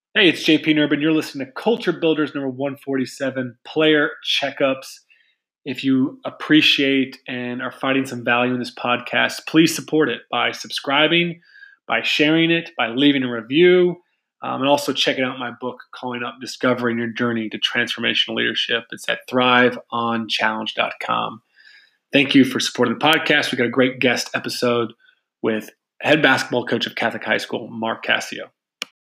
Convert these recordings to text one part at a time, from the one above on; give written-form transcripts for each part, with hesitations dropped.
Hey, it's JP Nurbin. You're listening to Culture Builders number 147, Player Checkups. If you appreciate and are finding some value in this podcast, please support it by subscribing, by sharing it, by leaving a review, and also checking out my book, Calling Up Discovering Your Journey to Transformational Leadership. It's at thriveonchallenge.com. Thank you for supporting the podcast. We got a great guest episode with head basketball coach of Catholic High School, Mark Cassio.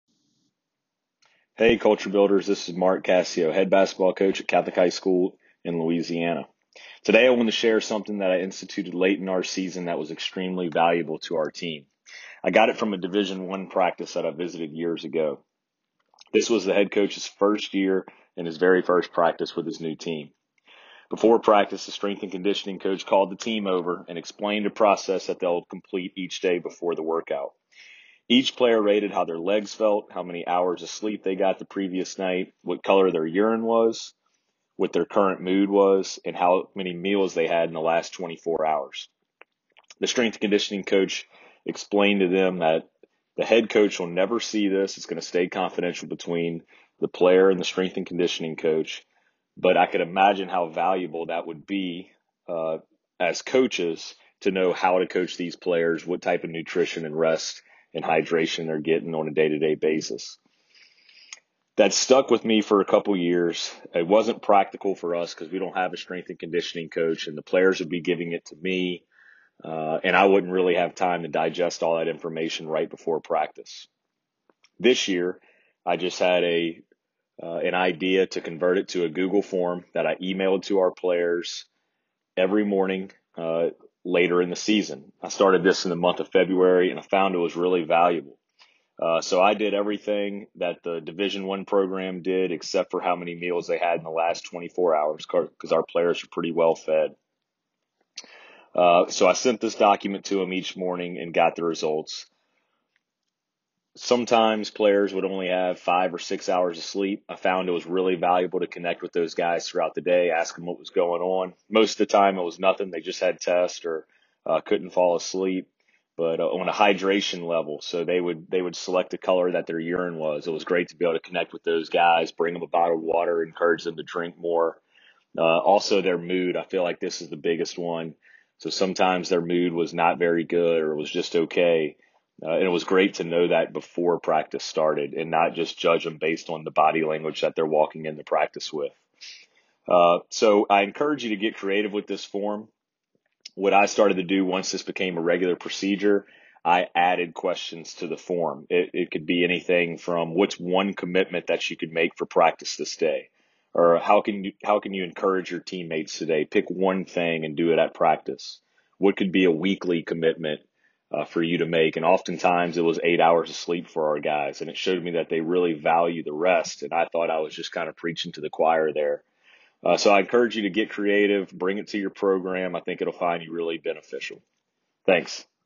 Hey, Culture Builders, this is Mark Cassio, head basketball coach at Catholic High School in Louisiana. Today, I want to share something that I instituted late in our season that was extremely valuable to our team. I got it from a Division I practice that I visited years ago. This was the head coach's first year and his very first practice with his new team. Before practice, the strength and conditioning coach called the team over and explained a process that they'll complete each day before the workout. Each player rated how their legs felt, how many hours of sleep they got the previous night, what color their urine was, what their current mood was, and how many meals they had in the last 24 hours. The strength and conditioning coach explained to them that the head coach will never see this. It's going to stay confidential between the player and the strength and conditioning coach. But I could imagine how valuable that would be as coaches to know how to coach these players, what type of nutrition and rest and hydration they're getting on a day-to-day basis. That stuck with me for a couple years. It wasn't practical for us because we don't have a strength and conditioning coach, and the players would be giving it to me, and I wouldn't really have time to digest all that information right before practice. This year, I just had an idea to convert it to a Google form that I emailed to our players every morning later in the season. I started this in the month of February, and I found it was really valuable. So I did everything that the Division I program did, except for how many meals they had in the last 24 hours, because our players are pretty well fed. So I sent this document to them each morning and got the results. Sometimes players would only have 5 or 6 hours of sleep. I found it was really valuable to connect with those guys throughout the day, ask them what was going on. Most of the time it was nothing. They just had tests or couldn't fall asleep. But on a hydration level, so they would select the color that their urine was. It was great to be able to connect with those guys, bring them a bottle of water, encourage them to drink more. Also their mood. I feel like this is the biggest one. So sometimes their mood was not very good or was just okay. And it was great to know that before practice started and not just judge them based on the body language that they're walking into practice with. So I encourage you to get creative with this form. What I started to do once this became a regular procedure, I added questions to the form. It could be anything from what's one commitment that you could make for practice this day, or how can you encourage your teammates today? Pick one thing and do it at practice. What could be a weekly commitment for you to make? And oftentimes it was 8 hours of sleep for our guys, and it showed me that they really value the rest. And I thought I was just kind of preaching to the choir there. So I encourage you to get creative, bring it to your program. I think it'll find you really beneficial. Thanks.